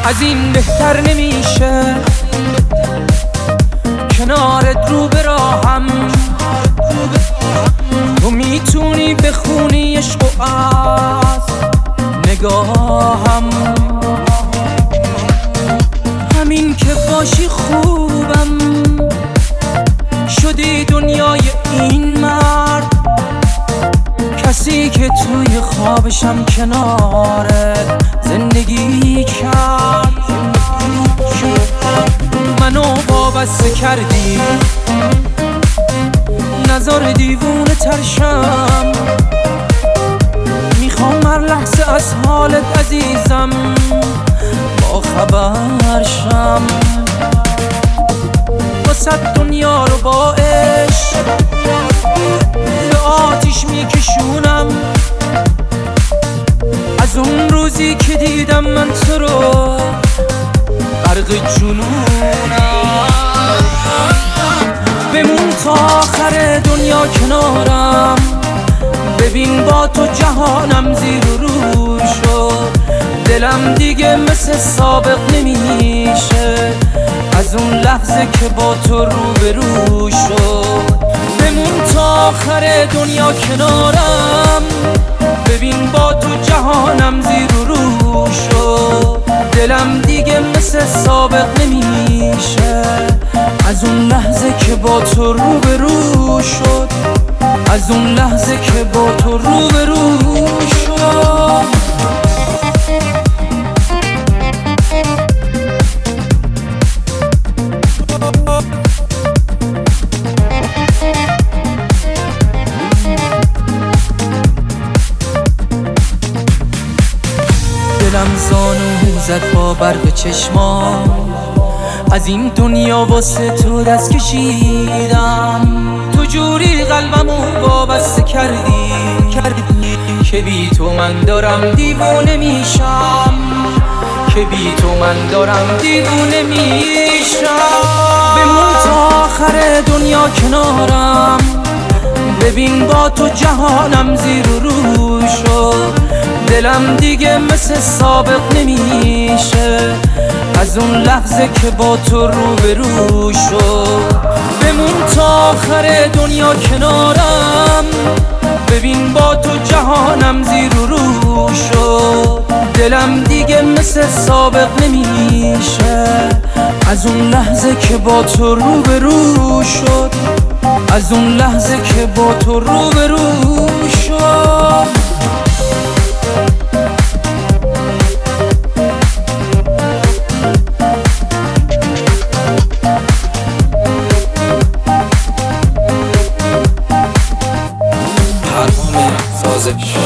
از این بهتر نمیشه کنارت رو به راهم. تو میتونی بخونی عشق و از نگاهم، همین که باشی خوبم. شدی دنیای این مرد، کسی که توی خوابشم کنارت زندگی کرد. منو وابسته کردی، نظر دیوونه ترشم. میخوام هر لحظه از حالت عزیزم با خبر شم. واسه دنیا رو با عشق به آتیش میکشونم. از اون روزی که دیدم من تو رو غرق جنونم. بمون تا آخر دنیا کنارم، ببین با تو جهانم زیر و رو شد. دلم دیگه مثل سابق نمیشه از اون لحظه که با تو روبرو شد. بمون تا آخر دنیا کنارم، ببین با تو جهانم زیر و رو شد. دلم دیگه مثل سابق نمیشه از اون لحظه که با تو روبرو شد. از اون لحظه که با تو روبرو شد. دلم زانو زد با برق چشمام، از این دنیا واسه تو دست کشیدم. تو جوری قلبمو وابسته کردی که بی تو من دارم دیوونه میشم. که بی تو من دارم دیوونه میشم. بمون تا آخر دنیا کنارم، ببین با تو جهانم زیر و رو شد. دلم دیگه مثل سابق نمیشه از اون لحظه که با تو روبرو شد. بمون تا آخر دنیا کنارم، ببین با تو جهانم زیر و رو شد. دلم دیگه مثل سابق نمیشه از اون لحظه که با تو روبرو شد. از اون لحظه که با تو روبرو شد. سازش